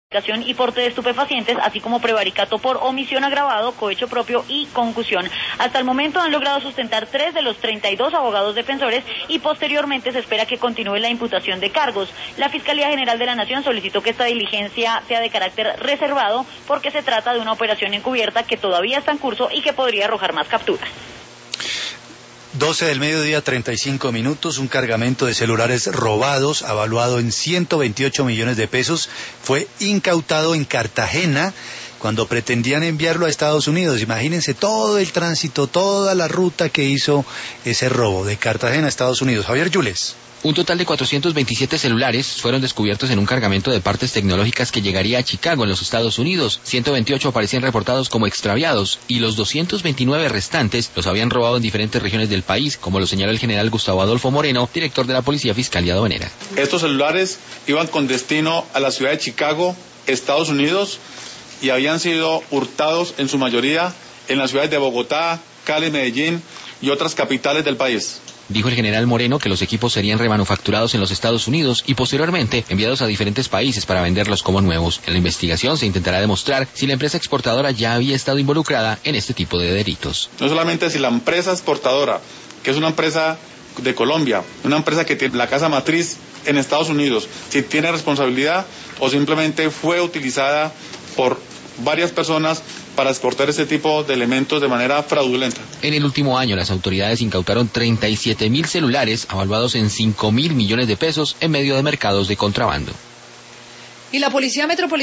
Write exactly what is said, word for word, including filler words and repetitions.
y porte de estupefacientes, así como prevaricato por omisión agravado, cohecho propio y concusión. Hasta el momento han logrado sustentar tres de los treinta y dos abogados defensores y posteriormente se espera que continúe la imputación de cargos. La Fiscalía General de la Nación solicitó que esta diligencia sea de carácter reservado porque se trata de una operación encubierta que todavía está en curso y que podría arrojar más capturas. doce del mediodía, treinta y cinco minutos, un cargamento de celulares robados, avaluado en ciento veintiocho millones de pesos, fue incautado en Cartagena cuando pretendían enviarlo a Estados Unidos. Imagínense todo el tránsito, toda la ruta que hizo ese robo de Cartagena a Estados Unidos. Javier Yules. Un total de cuatrocientos veintisiete celulares fueron descubiertos en un cargamento de partes tecnológicas que llegaría a Chicago, en los Estados Unidos. ciento veintiocho aparecían reportados como extraviados y los doscientos veintinueve restantes los habían robado en diferentes regiones del país, como lo señaló el general Gustavo Adolfo Moreno, director de la Policía Fiscal y Aduanera. Estos celulares iban con destino a la ciudad de Chicago, Estados Unidos, y habían sido hurtados en su mayoría en las ciudades de Bogotá, Cali, Medellín y otras capitales del país. Dijo el general Moreno que los equipos serían remanufacturados en los Estados Unidos y posteriormente enviados a diferentes países para venderlos como nuevos. En la investigación se intentará demostrar si la empresa exportadora ya había estado involucrada en este tipo de delitos. No solamente si la empresa exportadora, que es una empresa de Colombia, una empresa que tiene la casa matriz en Estados Unidos, si tiene responsabilidad o simplemente fue utilizada por varias personas para exportar este tipo de elementos de manera fraudulenta. En el último año, las autoridades incautaron treinta y siete mil celulares avaluados en cinco mil millones de pesos en medio de mercados de contrabando. Y la Policía Metropolitana